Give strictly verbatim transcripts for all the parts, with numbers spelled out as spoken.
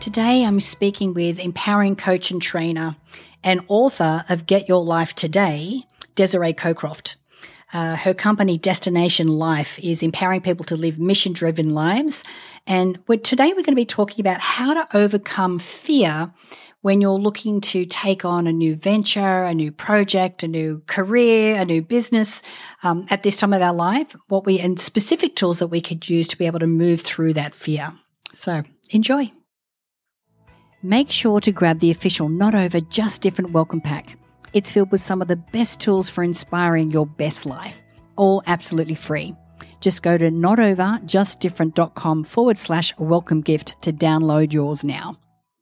Today I'm speaking with empowering coach and trainer and author of Get Your Life Today, Desiree Cockcroft. Uh, her company, Destination Life, is empowering people to live mission-driven lives. And we're, today we're going to be talking about how to overcome fear when you're looking to take on a new venture, a new project, a new career, a new business um, at this time of our life, what we and specific tools that we could use to be able to move through that fear. So enjoy. Make sure to grab the official Not Over, Just Different welcome pack. It's filled with some of the best tools for inspiring your best life, all absolutely free. Just go to notoverjustdifferent.com forward slash welcome gift to download yours now.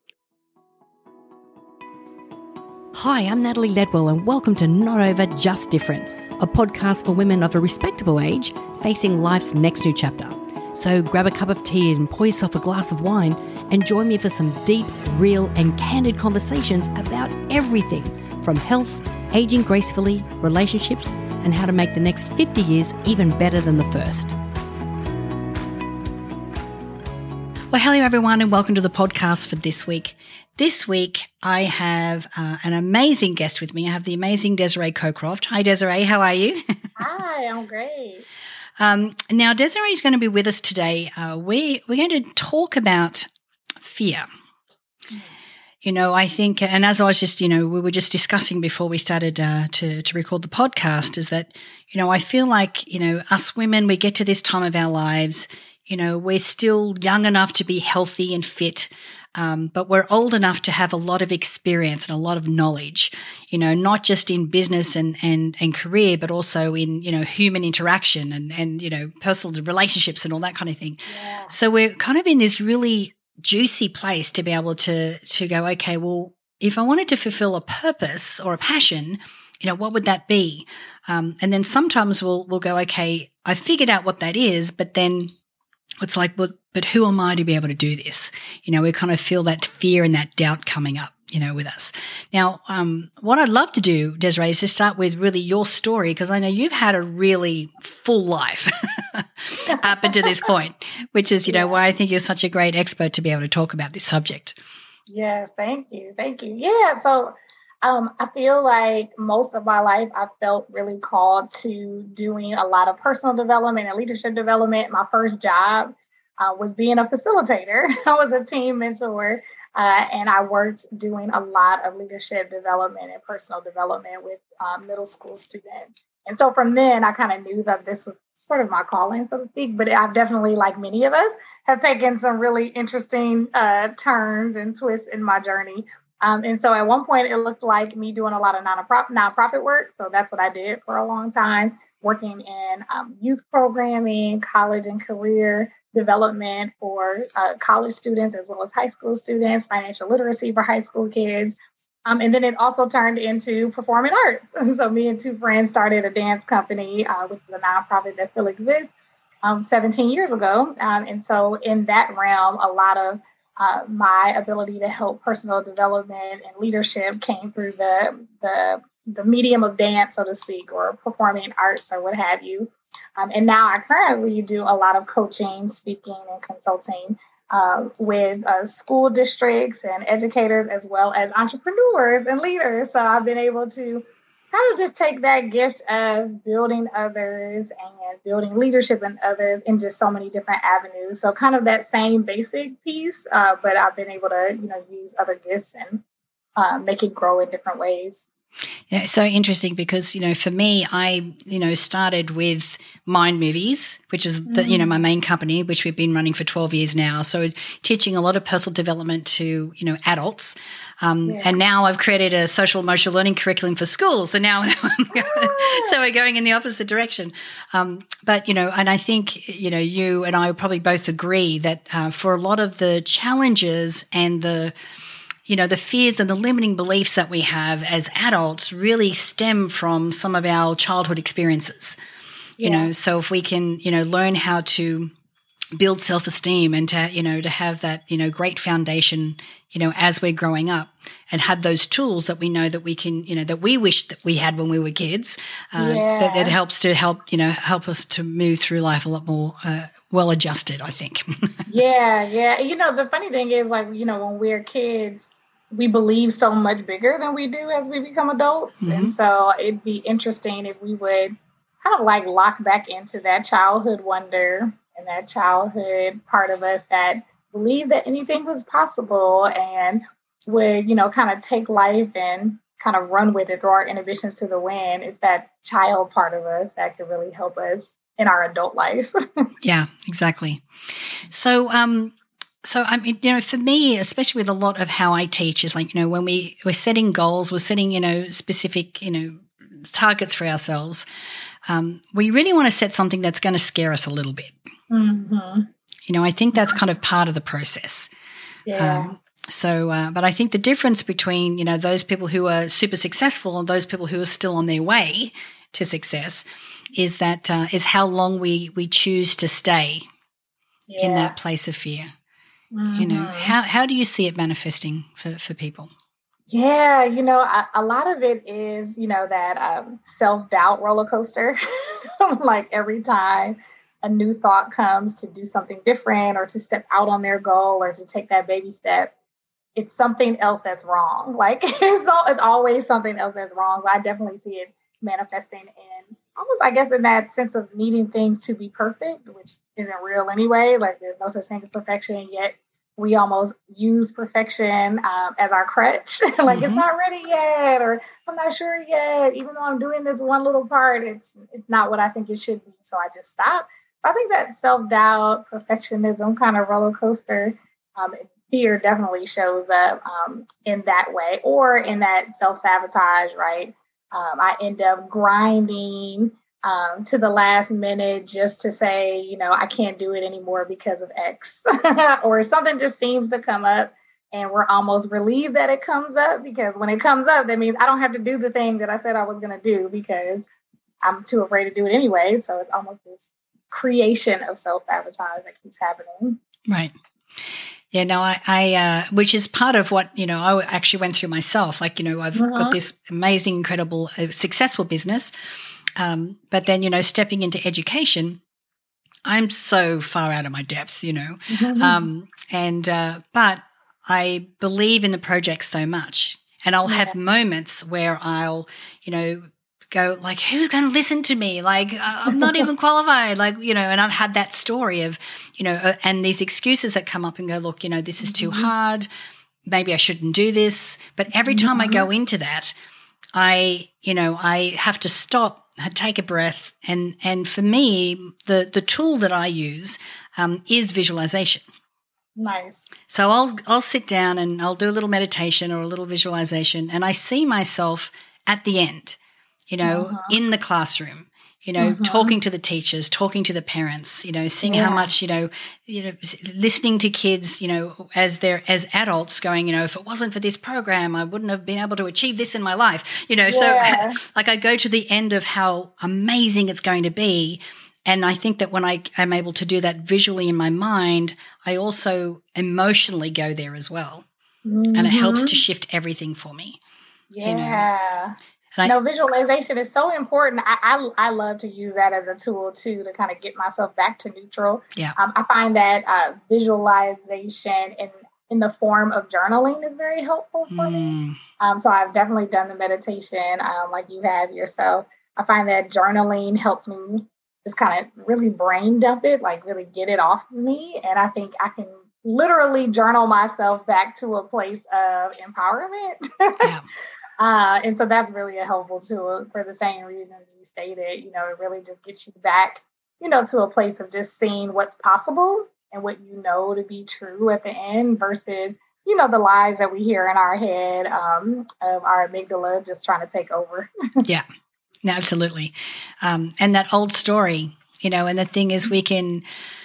Hi, I'm Natalie Ledwell and welcome to Not Over, Just Different, a podcast for women of a respectable age facing life's next new chapter. So grab a cup of tea and pour yourself a glass of wine and join me for some deep, real and candid conversations about everything from health, aging gracefully, relationships, and how to make the next fifty years even better than the first. Well, hello everyone and welcome to the podcast for this week. This week I have uh, an amazing guest with me. I have the amazing Desiree Cockcroft. Hi Desiree, how are you? Hi, I'm great. Um, now Desiree is going to be with us today. Uh, we, we're going to talk about fear. You know, I think, and as I was just, you know, we were just discussing before we started uh, to to record the podcast, is that, you know, I feel like, you know, us women, we get to this time of our lives, you know, we're still young enough to be healthy and fit, um, but we're old enough to have a lot of experience and a lot of knowledge, you know, not just in business and and and career, but also in, you know, human interaction and, and you know, personal relationships and all that kind of thing. Yeah. So we're kind of in this really juicy place to be able to to go, okay, well, if I wanted to fulfill a purpose or a passion, you know, what would that be? Um, and then sometimes we'll we'll go, okay, I figured out what that is, but then it's like, well, but who am I to be able to do this? You know, we kind of feel that fear and that doubt coming up, you know, with us. Now, um, what I'd love to do, Desiree, is to start with really your story, because I know you've had a really full life up until this point, which is, you know, yeah. why I think you're such a great expert to be able to talk about this subject. Yes, thank you. Thank you. Yeah, so um, I feel like most of my life I felt really called to doing a lot of personal development and leadership development. My first job uh, was being a facilitator. I was a team mentor, uh, and I worked doing a lot of leadership development and personal development with um, middle school students. And so from then, I kind of knew that this was sort of my calling, so to speak, but I've definitely, like many of us, have taken some really interesting uh, turns and twists in my journey. Um, and so at one point, it looked like me doing a lot of non-profit, non-profit work. So that's what I did for a long time, working in um, youth programming, college and career development for uh, college students, as well as high school students, financial literacy for high school kids. Um, and then it also turned into performing arts. So me and two friends started a dance company, uh, which is a nonprofit that still exists, um, seventeen years ago. Um, and so in that realm, a lot of uh, my ability to help personal development and leadership came through the, the, the medium of dance, so to speak, or performing arts or what have you. Um, and now I currently do a lot of coaching, speaking, and consulting Uh, with uh, school districts and educators, as well as entrepreneurs and leaders. So I've been able to kind of just take that gift of building others and building leadership in others in just so many different avenues. So kind of that same basic piece, uh, but I've been able to, you know, use other gifts and uh, make it grow in different ways. Yeah, it's so interesting because, you know, for me, I, you know, started with Mind Movies, which is, the, mm. you know, my main company, which we've been running for twelve years now. So teaching a lot of personal development to, you know, adults. Um, yeah. And now I've created a social emotional learning curriculum for schools. So now, ah. so we're going in the opposite direction. Um, but, you know, and I think, you know, you and I probably both agree that uh, for a lot of the challenges and the, you know, the fears and the limiting beliefs that we have as adults really stem from some of our childhood experiences, yeah. you know, so if we can, you know, learn how to build self-esteem and to, you know, to have that, you know, great foundation, you know, as we're growing up and have those tools that we know that we can, you know, that we wish that we had when we were kids, uh, yeah. that, that helps to help, you know, help us to move through life a lot more uh, well-adjusted, I think. yeah, yeah. You know, the funny thing is, like, you know, when we're kids, we believe so much bigger than we do as we become adults. Mm-hmm. And so it'd be interesting if we would kind of like lock back into that childhood wonder and that childhood part of us that believed that anything was possible and would, you know, kind of take life and kind of run with it, throw our inhibitions to the wind. It's that child part of us that could really help us in our adult life. Yeah, exactly. So, um, so I mean, you know, for me, especially with a lot of how I teach, is like, you know, when we we're setting goals, we're setting, you know, specific, you know, targets for ourselves. Um, we really want to set something that's going to scare us a little bit. Mm-hmm. You know, I think that's kind of part of the process. Yeah. Um, so, uh, but I think the difference between, you know, those people who are super successful and those people who are still on their way to success is that uh, is how long we we choose to stay yeah. in that place of fear. Mm-hmm. You know, how how do you see it manifesting for, for people? Yeah, you know, a, a lot of it is, you know, that um, self-doubt roller coaster. Like every time a new thought comes to do something different or to step out on their goal or to take that baby step, it's something else that's wrong. Like it's, all, it's always something else that's wrong. So I definitely see it manifesting in almost, I guess, in that sense of needing things to be perfect, which isn't real anyway. Like there's no such thing as perfection, yet we almost use perfection um, as our crutch. Like mm-hmm. It's not ready yet, or I'm not sure yet. Even though I'm doing this one little part, it's it's not what I think it should be. So I just stop. I think that self-doubt, perfectionism kind of roller coaster, um, fear definitely shows up um, in that way, or in that self-sabotage, right? Um, I end up grinding um, to the last minute just to say, you know, I can't do it anymore because of X, or something just seems to come up and we're almost relieved that it comes up, because when it comes up, that means I don't have to do the thing that I said I was going to do because I'm too afraid to do it anyway. So it's almost this creation of self-sabotage that keeps happening. Right. Yeah, no, I, I uh, which is part of what, you know, I actually went through myself. Like, you know, I've uh-huh. got this amazing, incredible, uh, successful business. Um, but then, you know, stepping into education, I'm so far out of my depth, you know. Mm-hmm. Um, and, uh, but I believe in the project so much. And I'll yeah. have moments where I'll, you know, go like, who's going to listen to me? Like, I'm not even qualified. Like, you know, and I've had that story of, you know, uh, and these excuses that come up and go, look, you know, this is too mm-hmm. hard. Maybe I shouldn't do this. But every time mm-hmm. I go into that, I, you know, I have to stop, take a breath. And, and for me, the, the tool that I use um, is visualization. Nice. So I'll, I'll sit down and I'll do a little meditation or a little visualization, and I see myself at the end, you know, uh-huh. in the classroom, you know, uh-huh. talking to the teachers, talking to the parents, you know, seeing yeah. how much, you know, you know, listening to kids, you know, as they're as adults going, you know, if it wasn't for this program, I wouldn't have been able to achieve this in my life, you know. Yeah. So like I go to the end of how amazing it's going to be. And I think that when I am able to do that visually in my mind, I also emotionally go there as well. Mm-hmm. And it helps to shift everything for me. Yeah. You know? I, no, visualization is so important. I, I I love to use that as a tool too, to kind of get myself back to neutral. Yeah. Um, I find that uh, visualization in in the form of journaling is very helpful for mm. me. Um, so I've definitely done the meditation, um, like you have yourself. I find that journaling helps me just kind of really brain dump it, like really get it off of me, and I think I can literally journal myself back to a place of empowerment. Yeah. Uh, and so that's really a helpful tool for the same reasons you stated. You know, it really just gets you back, you know, to a place of just seeing what's possible and what you know to be true at the end versus, you know, the lies that we hear in our head um, of our amygdala just trying to take over. Yeah, absolutely. Um, and that old story, you know, and the thing is we can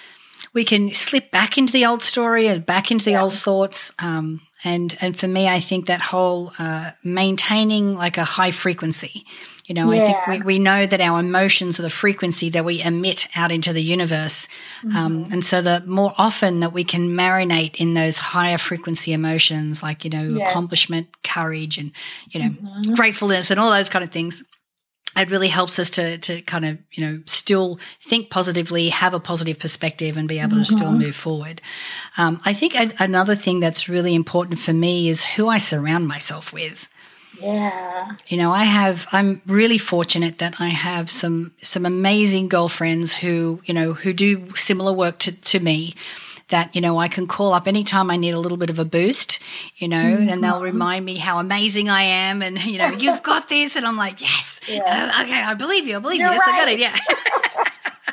we can slip back into the old story and back into the yeah. old thoughts. Um, and and for me, I think that whole uh, maintaining like a high frequency, You know, Yeah. I think we, we know that our emotions are the frequency that we emit out into the universe. Mm-hmm. Um, and so the more often that we can marinate in those higher frequency emotions, like, you know, Yes. accomplishment, courage, and, you know, Mm-hmm. gratefulness and all those kind of things, it really helps us to to kind of, you know, still think positively, have a positive perspective, and be able Mm-hmm. to still move forward. Um, I think a, another thing that's really important for me is who I surround myself with. Yeah. You know, I have, I'm really fortunate that I have some, some amazing girlfriends who, you know, who do similar work to, to me, that, you know, I can call up anytime I need a little bit of a boost, you know, Mm-hmm. and they'll remind me how amazing I am. And, you know, you've got this. And I'm like, yes, Yeah. uh, okay, I believe you. I believe You're you. Yes, I got right. it. Yeah.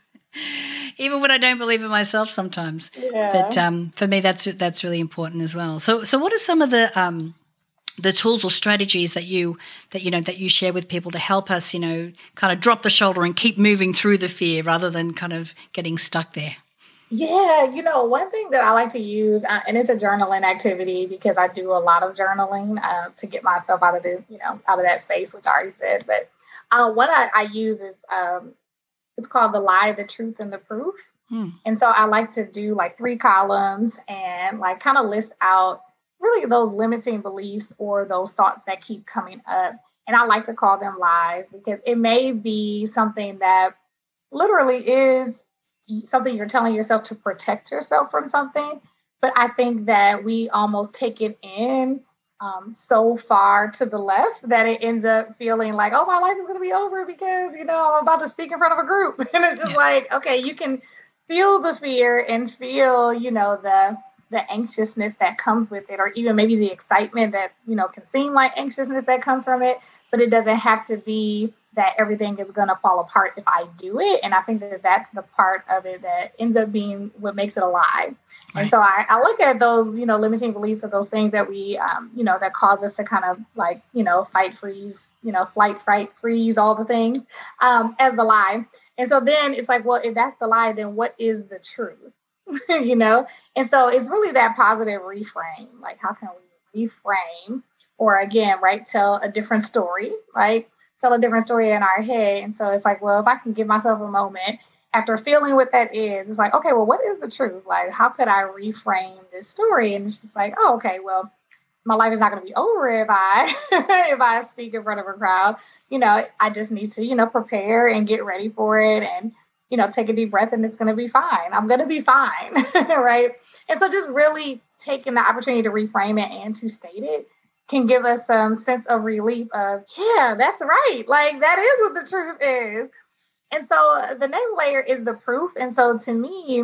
Even when I don't believe in myself sometimes. Yeah. But um, for me, that's, that's really important as well. So, so what are some of the, um, the tools or strategies that you that you know that you share with people to help us, you know, kind of drop the shoulder and keep moving through the fear rather than kind of getting stuck there? Yeah, you know, one thing that I like to use, uh, and it's a journaling activity because I do a lot of journaling uh, to get myself out of the, you know, out of that space, which I already said. But uh, what I, I use is um, it's called the lie, the truth, and the proof. Hmm. And so I like to do like three columns and like kind of list out really those limiting beliefs or those thoughts that keep coming up. And I like to call them lies because it may be something that literally is something you're telling yourself to protect yourself from something. But I think that we almost take it in um, so far to the left that it ends up feeling like, oh, my life is going to be over because, you know, I'm about to speak in front of a group. And it's just Yeah. like, okay, you can feel the fear and feel, you know, the the anxiousness that comes with it, or even maybe the excitement that, you know, can seem like anxiousness that comes from it, but it doesn't have to be that everything is going to fall apart if I do it. And I think that that's the part of it that ends up being what makes it a lie. Right. And so I, I look at those, you know, limiting beliefs of those things that we, um, you know, that cause us to kind of like, you know, fight, freeze, you know, flight, fright, freeze, all the things um, as the lie. And so then it's like, well, if that's the lie, then what is the truth? You know? And so it's really that positive reframe. Like, how can we reframe or again, right, tell a different story, right? Tell a different story in our head. And so it's like, well, if I can give myself a moment after feeling what that is, it's like, okay, well, what is the truth? Like, how could I reframe this story? And it's just like, oh, okay, well, my life is not going to be over if I if I speak in front of a crowd. You know, I just need to, you know, prepare and get ready for it and, you know, take a deep breath and it's going to be fine. I'm going to be fine. Right. And so just really taking the opportunity to reframe it and to state it can give us some sense of relief of, yeah, that's right. Like, that is what the truth is. And so the next layer is the proof. And so to me,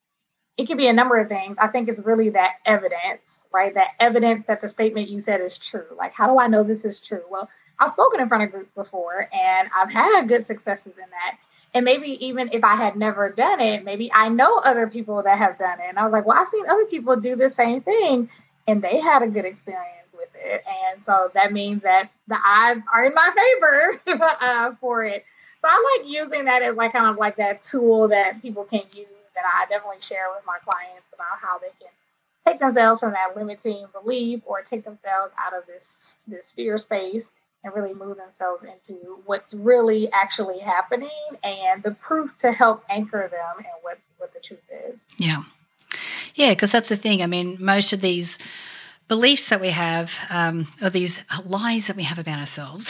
it can be a number of things. I think it's really that evidence, right? That evidence that the statement you said is true. Like, how do I know this is true? Well, I've spoken in front of groups before and I've had good successes in that. And maybe even if I had never done it, maybe I know other people that have done it. And I was like, well, I've seen other people do the same thing and they had a good experience with it. And so that means that the odds are in my favor uh, for it. So I like using that as like kind of like that tool that people can use. And I definitely share with my clients about how they can take themselves from that limiting belief or take themselves out of this, this fear space and really move themselves into what's really actually happening and the proof to help anchor them and what, what the truth is. Yeah. Yeah, because that's the thing. I mean, most of these beliefs that we have, um, or these lies that we have about ourselves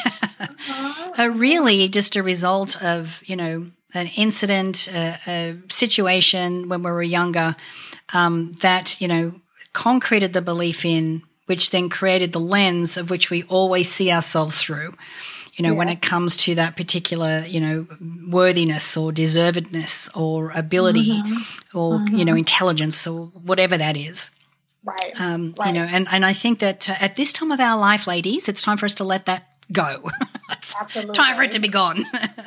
uh-huh. are really just a result of, you know, an incident, a, a situation when we were younger um, that, you know, concreted the belief in, which then created the lens of which we always see ourselves through, you know, yeah. when it comes to that particular, you know, worthiness or deservedness or ability mm-hmm. or, mm-hmm. you know, intelligence or whatever that is. Right. Um, right. You know, and, and I think that uh, at this time of our life, ladies, it's time for us to let that go. It's Absolutely. time for it to be gone.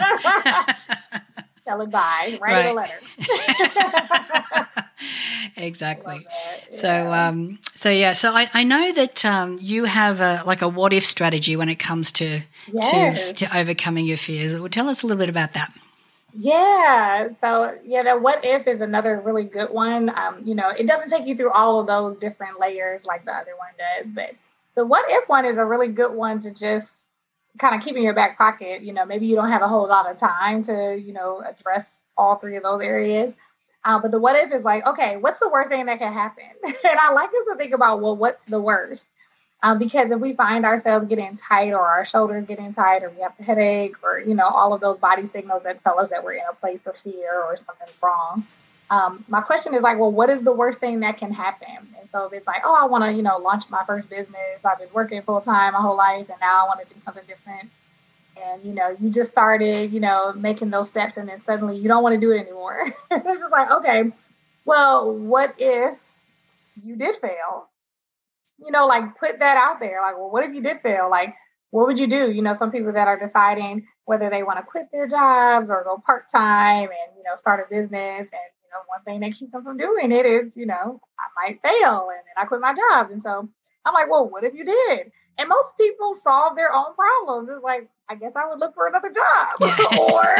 Tell it bye. Write right. a letter. Exactly. Yeah. So, um, so yeah. So I, I know that um, you have a like a what if strategy when it comes to yes. to to overcoming your fears. Well, tell us a little bit about that. Yeah. So yeah, the what if is another really good one. Um, you know, it doesn't take you through all of those different layers like the other one does, but the what if one is a really good one to just kind of keep in your back pocket. You know, maybe you don't have a whole lot of time to, you know, address all three of those areas. Uh, but the what if is like, okay, what's the worst thing that can happen? And I like us to think about, well, what's the worst? Um, because if we find ourselves getting tight or our shoulders getting tight or we have a headache or, you know, all of those body signals that tell us that we're in a place of fear or something's wrong. Um, my question is like, well, what is the worst thing that can happen? And so if it's like, oh, I want to, you know, launch my first business. I've been working full time my whole life and now I want to do something different. And, you know, you just started, you know, making those steps and then suddenly you don't want to do it anymore. It's just like, okay, well, what if you did fail? You know, like put that out there. Like, well, what if you did fail? Like, what would you do? You know, some people that are deciding whether they want to quit their jobs or go part-time and, you know, start a business. And, you know, one thing that keeps them from doing it is, you know, I might fail and then I quit my job. And so I'm like, well, what if you did? And most people solve their own problems. It's like, I guess I would look for another job. Yeah. Or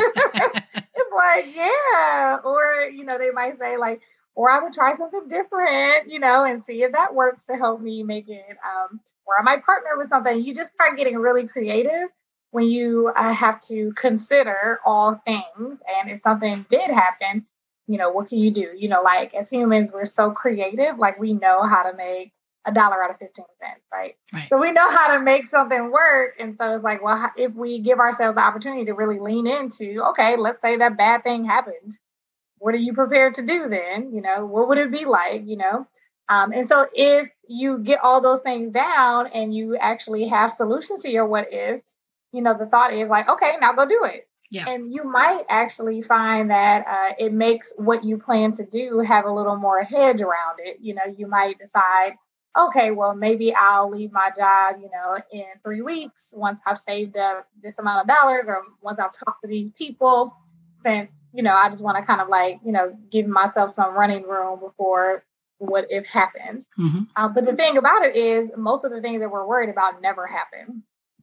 it's like, yeah. Or, you know, they might say like, or I would try something different, you know, and see if that works to help me make it. Um, or I might partner with something. You just start getting really creative when you uh, have to consider all things. And if something did happen, you know, what can you do? You know, like as humans, we're so creative. Like we know how to make a dollar out of fifteen cents, right? right? So we know how to make something work. And so it's like, well, if we give ourselves the opportunity to really lean into, okay, let's say that bad thing happened. What are you prepared to do then? You know, what would it be like, you know? Um, and so if you get all those things down and you actually have solutions to your what ifs, you know, the thought is like, okay, now go do it. Yeah. And you might actually find that uh, it makes what you plan to do have a little more hedge around it. You know, you might decide, okay, well, maybe I'll leave my job, you know, in three weeks once I've saved up this amount of dollars or once I've talked to these people, since, you know, I just want to kind of like, you know, give myself some running room before what if happens. Mm-hmm. Uh, but the thing about it is most of the things that we're worried about never happen.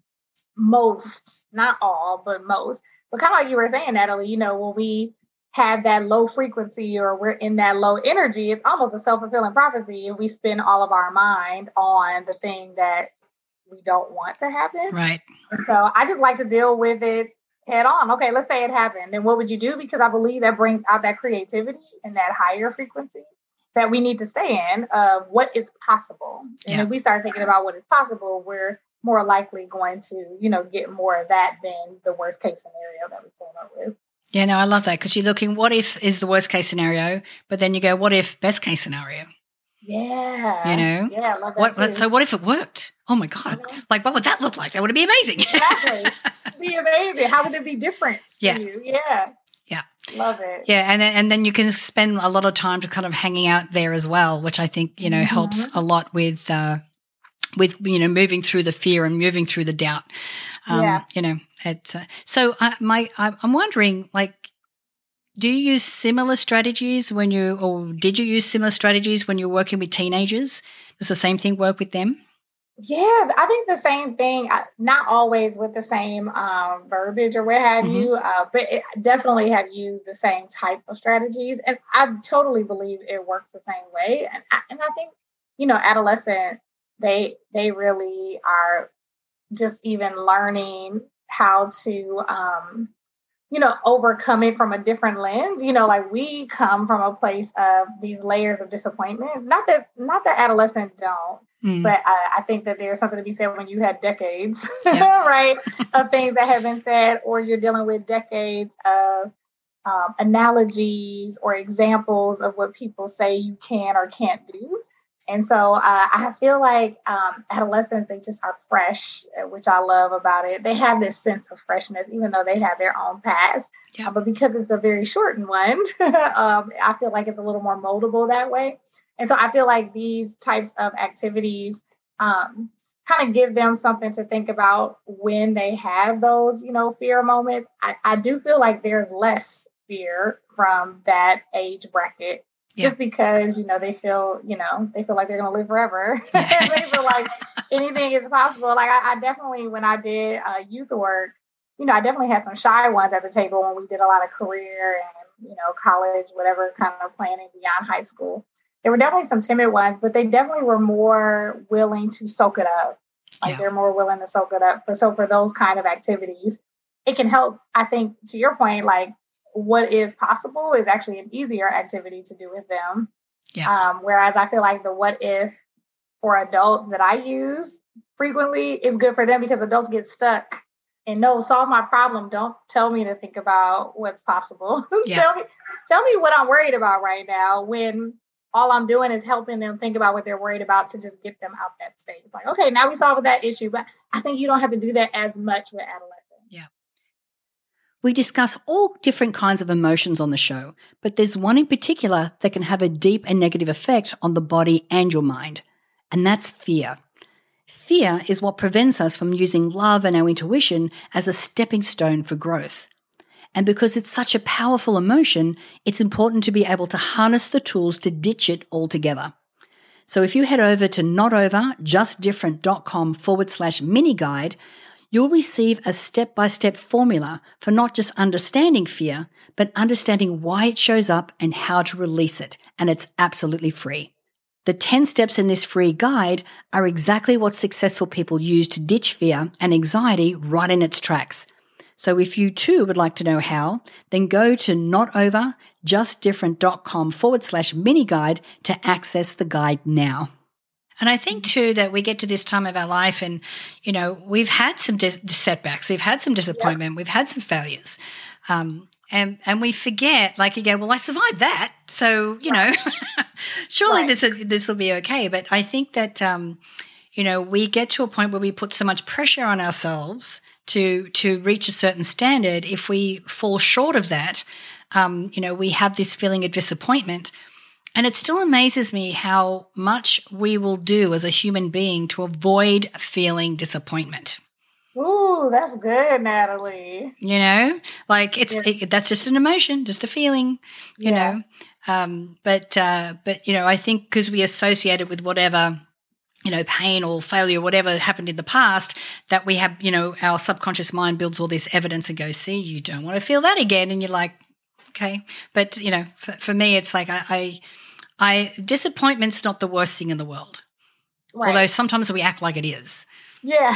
Most, not all, but most. But kind of like you were saying, Natalie, you know, when we have that low frequency or we're in that low energy, it's almost a self-fulfilling prophecy if we spend all of our mind on the thing that we don't want to happen. Right. And so I just like to deal with it head on. Okay, let's say it happened. Then what would you do? Because I believe that brings out that creativity and that higher frequency that we need to stay in of what is possible. And yeah. if we start thinking about what is possible, we're more likely going to, you know, get more of that than the worst case scenario that we came up with. Yeah, no, I love that because you're looking, what if is the worst case scenario, but then you go, what if best case scenario? Yeah. You know? Yeah, I love that what, too. So what if it worked? Oh my God. Mm-hmm. Like, what would that look like? That would be amazing. Exactly. It'd be amazing. How would it be different for yeah. you? Yeah. Yeah. Love it. Yeah. And then, and then you can spend a lot of time to kind of hanging out there as well, which I think, you know, mm-hmm. helps a lot with, uh, with, you know, moving through the fear and moving through the doubt. Um, yeah. You know, it's, uh, so I, my, I, I'm wondering, like, do you use similar strategies when you, or did you use similar strategies when you're working with teenagers? Does the same thing work with them? Yeah, I think the same thing, not always with the same um, verbiage or what have mm-hmm. you, uh, but it, definitely have used the same type of strategies. And I totally believe it works the same way. And I, and I think, you know, adolescent, they, they really are just even learning how to, um, you know, overcome it from a different lens. You know, like we come from a place of these layers of disappointments. Not that, not that adolescents don't, mm. but I, I think that there's something to be said when you had decades, yeah. right, of things that have been said, or you're dealing with decades of um, analogies or examples of what people say you can or can't do. And so uh, I feel like um, adolescents, they just are fresh, which I love about it. They have this sense of freshness, even though they have their own past. Yeah. Uh, but because it's a very shortened one, um, I feel like it's a little more moldable that way. And so I feel like these types of activities um, kind of give them something to think about when they have those, you know, fear moments. I, I do feel like there's less fear from that age bracket. Yeah. Just because, you know, they feel, you know, they feel like they're going to live forever. They feel like anything is possible. Like I, I definitely, when I did uh, youth work, you know, I definitely had some shy ones at the table when we did a lot of career and, you know, college, whatever kind of planning beyond high school. There were definitely some timid ones, but they definitely were more willing to soak it up. Like yeah. they're more willing to soak it up. For, so for those kind of activities, it can help, I think, to your point, like what is possible is actually an easier activity to do with them. Yeah. Um, whereas I feel like the what if for adults that I use frequently is good for them because adults get stuck and no, solve my problem. Don't tell me to think about what's possible. Yeah. tell me, tell me what I'm worried about right now when all I'm doing is helping them think about what they're worried about to just get them out that space. Like, okay, now we solved that issue, but I think you don't have to do that as much with adolescents. Yeah. We discuss all different kinds of emotions on the show, but there's one in particular that can have a deep and negative effect on the body and your mind, and that's fear. Fear is what prevents us from using love and our intuition as a stepping stone for growth. And because it's such a powerful emotion, it's important to be able to harness the tools to ditch it altogether. So if you head over to notoverjustdifferent.com forward slash mini guide, you'll receive a step-by-step formula for not just understanding fear, but understanding why it shows up and how to release it. And it's absolutely free. The ten steps in this free guide are exactly what successful people use to ditch fear and anxiety right in its tracks. So if you too would like to know how, then go to notoverjustdifferent.com forward slash mini guide to access the guide now. And I think too that we get to this time of our life and, you know, we've had some dis- setbacks, we've had some disappointment, yep. we've had some failures. Um, and, and we forget, like you go, well, I survived that. So, you right. know, surely right. this, this will be okay. But I think that, um, you know, we get to a point where we put so much pressure on ourselves to to reach a certain standard. If we fall short of that, um, you know, we have this feeling of disappointment. And it still amazes me how much we will do as a human being to avoid feeling disappointment. Ooh, that's good, Natalie. You know, like it's yes. it, that's just an emotion, just a feeling, you yeah. know. Um, but, uh, but, you know, I think because we associate it with whatever, you know, pain or failure, whatever happened in the past, that we have, you know, our subconscious mind builds all this evidence and goes, see, you don't want to feel that again. And you're like, okay. But, you know, for, for me, it's like I, I, I disappointment's not the worst thing in the world. Right. Although sometimes we act like it is. Yeah.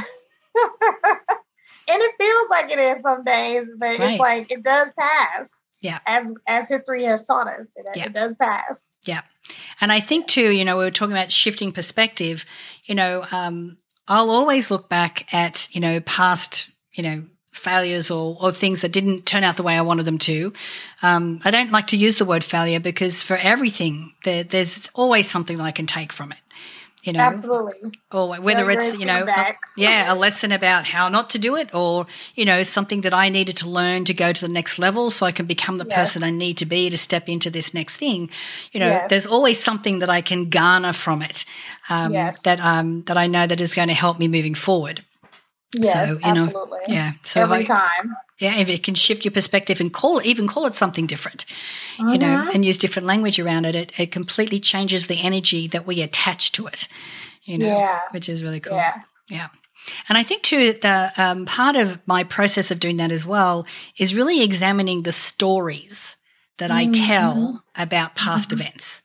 And it feels like it is some days, but right. it's like it does pass. Yeah. As as history has taught us, it, yeah. it does pass. Yeah. And I think too, you know, we were talking about shifting perspective, you know, um, I'll always look back at, you know, past, you know, failures or, or things that didn't turn out the way I wanted them to. Um, I don't like to use the word failure because for everything, there, there's always something that I can take from it. You know, absolutely. Or whether Very it's, you know, a, yeah, a lesson about how not to do it or, you know, something that I needed to learn to go to the next level so I can become the yes. person I need to be to step into this next thing. You know, yes. there's always something that I can garner from it um, yes. that um, that I know that is going to help me moving forward. Yes, so, you absolutely. Know, yeah. So every I, time. Yeah, if it can shift your perspective and call it, even call it something different, mm-hmm. you know, and use different language around it, it, it completely changes the energy that we attach to it, you know, yeah. which is really cool. Yeah. Yeah. And I think too, the um, part of my process of doing that as well is really examining the stories that mm-hmm. I tell about past mm-hmm. events.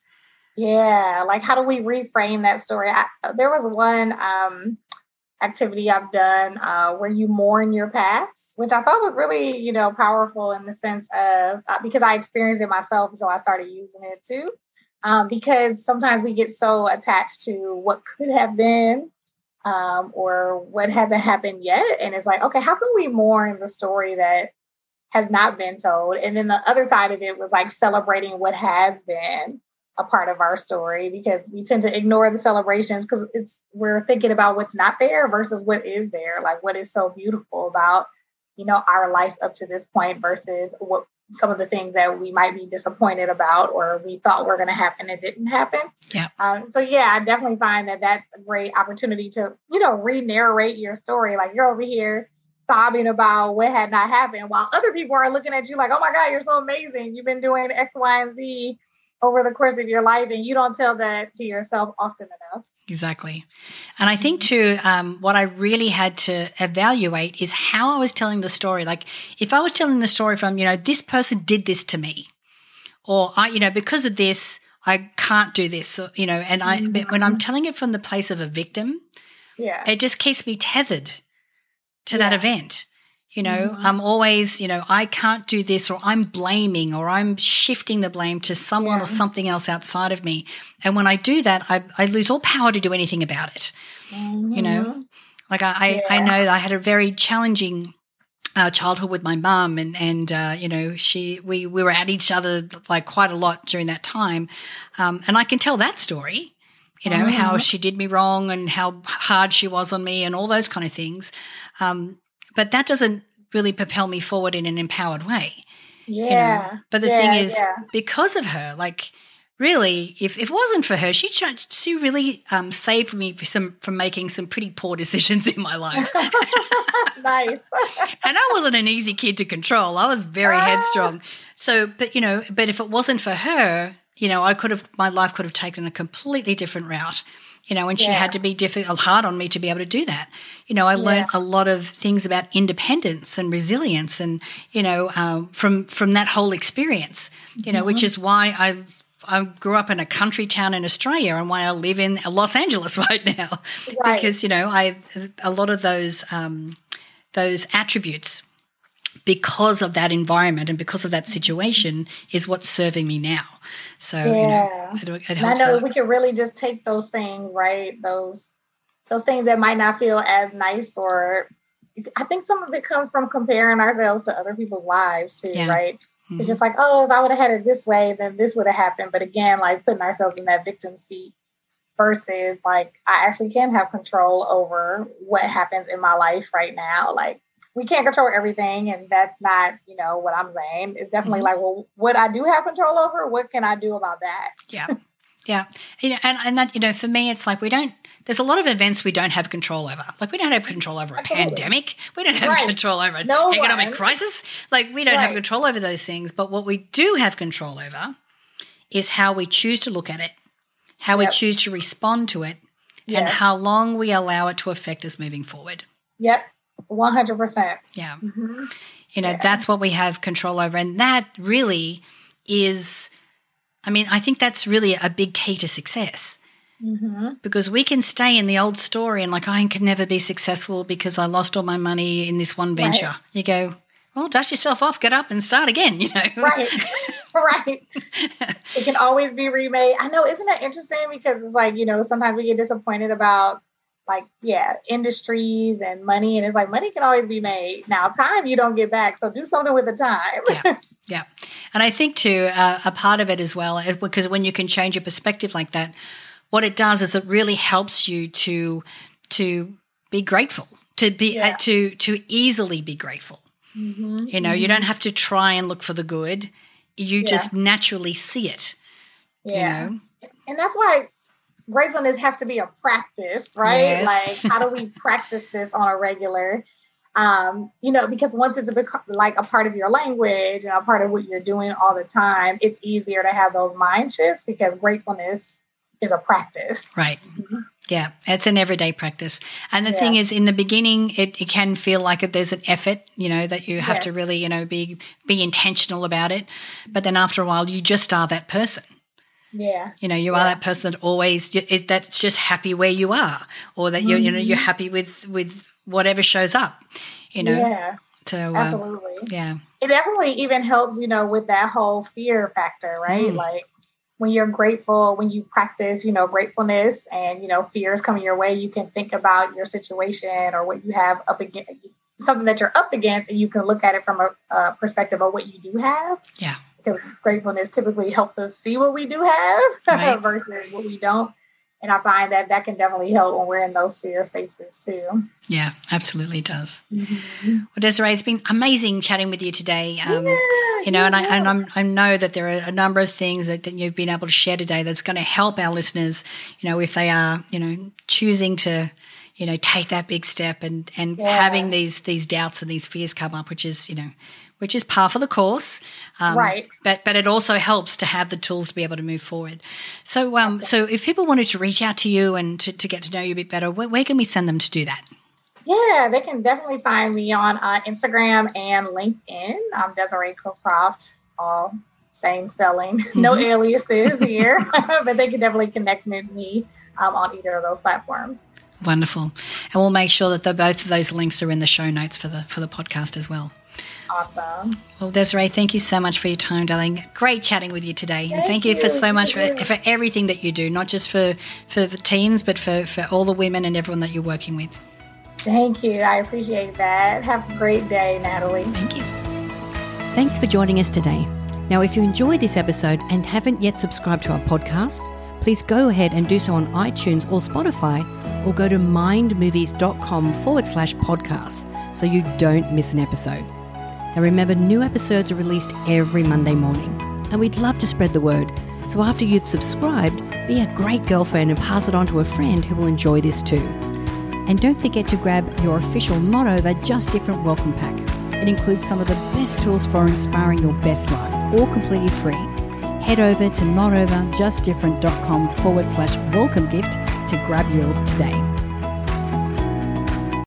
Yeah. Like how do we reframe that story? I, there was one um, activity I've done uh, where you mourn your past, which I thought was really, you know, powerful in the sense of, uh, because I experienced it myself, so I started using it too. Um, because sometimes we get so attached to what could have been um, or what hasn't happened yet. And it's like, okay, how can we mourn the story that has not been told? And then the other side of it was like celebrating what has been a part of our story, because we tend to ignore the celebrations because it's we're thinking about what's not there versus what is there, like what is so beautiful about, you know, our life up to this point versus what some of the things that we might be disappointed about or we thought were going to happen and didn't happen. Yeah. Um, so yeah, I definitely find that that's a great opportunity to, you know, re-narrate your story. Like you're over here sobbing about what had not happened while other people are looking at you like, oh my God, you're so amazing. You've been doing X, Y, and Z over the course of your life, and you don't tell that to yourself often enough. Exactly. And I think too, um, what I really had to evaluate is how I was telling the story. Like if I was telling the story from, you know, this person did this to me, or I, you know, because of this, I can't do this, or, you know, and I, mm-hmm. but when I'm telling it from the place of a victim, Yeah. It just keeps me tethered to Yeah. that event. You know, Mhm. I'm always, you know, I can't do this, or I'm blaming, or I'm shifting the blame to someone Yeah. or something else outside of me. And when I do that, I, I lose all power to do anything about it. Mhm. You know, like I, I, Yeah. I know that I had a very challenging uh, childhood with my mum, and and uh, you know, she we we were at each other like quite a lot during that time, um, and I can tell that story. You know, how Mhm. she did me wrong and how hard she was on me and all those kind of things. Um, but that doesn't really propel me forward in an empowered way, Yeah. you know. But the yeah, thing is, yeah. because of her, like really, if, if it wasn't for her, she ch- she really um, saved me some, from making some pretty poor decisions in my life. Nice. And I wasn't an easy kid to control. I was very Ah. headstrong. So, but, you know, but if it wasn't for her, you know, I could have, my life could have taken a completely different route, you know, and she Yeah. had to be difficult, hard on me to be able to do that. You know, I Yeah. learned a lot of things about independence and resilience and, you know, um, from, from that whole experience, you know, Mhm. which is why I, I grew up in a country town in Australia and why I live in Los Angeles right now, Right. because, you know, I, a lot of those, um, those attributes, because of that environment and because of that situation, is what's serving me now. So, Yeah. you know, it, it And I helps know a lot. we can really just take those things, right? Those those things that might not feel as nice, or I think some of it comes from comparing ourselves to other people's lives too, Yeah. right? Mhm. It's just like, oh, if I would have had it this way, then this would have happened. But again, like putting ourselves in that victim seat versus like I actually can have control over what happens in my life right now. Like we can't control everything, and that's not, you know, what I'm saying. It's definitely Mhm. like, well, what I do have control over, what can I do about that? Yeah. Yeah. You know, and, and that, you know, for me, it's like we don't, there's a lot of events we don't have control over. Like we don't have control over a Absolutely. pandemic. We don't have Right. control over an No economic one. crisis. Like we don't have Right. control over those things. But what we do have control over is how we choose to look at it, how we Yep. choose to respond to it, and Yes. how long we allow it to affect us moving forward. Yep. one hundred percent. Yeah. Mm-hmm. You know, Yeah. that's what we have control over. And that really is, I mean, I think that's really a big key to success, Mm-hmm. because we can stay in the old story and like, I can never be successful because I lost all my money in this one venture. Right. You go, well, dust yourself off, get up and start again, you know. Right. Right. It can always be remade. I know, isn't that interesting? Because it's like, you know, sometimes we get disappointed about like, yeah, industries and money. And it's like money can always be made. Now, time you don't get back. So do something with the time. Yeah. Yeah. And I think too, uh, a part of it as well, is because when you can change your perspective like that, what it does is it really helps you to to be grateful, to be Yeah. uh, to to easily be grateful. Mm-hmm. You know, you don't have to try and look for the good. You Yeah. just naturally see it. Yeah. You know? And that's why gratefulness has to be a practice, right? Yes. Like, how do we practice this on a regular? Um, you know, because once it's a bit like a part of your language and a part of what you're doing all the time, it's easier to have those mind shifts because gratefulness is a practice. Right. Mhm. Yeah, it's an everyday practice. And the Yeah. thing is, in the beginning, it, it can feel like it, there's an effort, you know, that you have to Yes. really, you know, be be intentional about it. But then after a while, you just are that person. Yeah. You know, you Yeah. are that person that always it, that's just happy where you are, or that you're, you know, you're happy with with whatever shows up. You know, Yeah, so uh, absolutely. yeah, It definitely even helps, you know, with that whole fear factor, right? Mm. Like when you're grateful, when you practice, you know, gratefulness and, you know, fears coming your way, you can think about your situation or what you have up against, something that you're up against, and you can look at it from a, a perspective of what you do have. yeah, Because gratefulness typically helps us see what we do have Right. versus what we don't. And I find that that can definitely help when we're in those fear spaces too. yeah, absolutely does. Mm-hmm. Well, Desiree, it's been amazing chatting with you today. Um, Yeah, you know, and I yeah. and I'm, I know that there are a number of things that, that you've been able to share today that's going to help our listeners. You know, if they are, you know, choosing to, you know, take that big step and and Yeah. having these these doubts and these fears come up, which is, you know, which is par for the course, um, Right. But but it also helps to have the tools to be able to move forward. So um, so if people wanted to reach out to you and to, to get to know you a bit better, where, where can we send them to do that? Yeah, they can definitely find me on uh, Instagram and LinkedIn. I'm Desiree Cookcroft, all same spelling, no Mhm. aliases here, but they can definitely connect with me um, on either of those platforms. Wonderful. And we'll make sure that the, both of those links are in the show notes for the for the podcast as well. Awesome. Well, Desiree, thank you so much for your time, darling. Great chatting with you today. Thank and thank you, you for so much thank for, you. for everything that you do, not just for, for the teens, but for, for all the women and everyone that you're working with. Thank you. I appreciate that. Have a great day, Natalie. Thank you. Thanks for joining us today. Now, if you enjoyed this episode and haven't yet subscribed to our podcast, please go ahead and do so on iTunes or Spotify, or go to mindmovies.com forward slash podcast so you don't miss an episode. Now remember, new episodes are released every Monday morning, and we'd love to spread the word. So after you've subscribed, be a great girlfriend and pass it on to a friend who will enjoy this too. And don't forget to grab your official Not Over, Just Different welcome pack. It includes some of the best tools for inspiring your best life, all completely free. Head over to notoverjustdifferent.com forward slash welcome gift to grab yours today.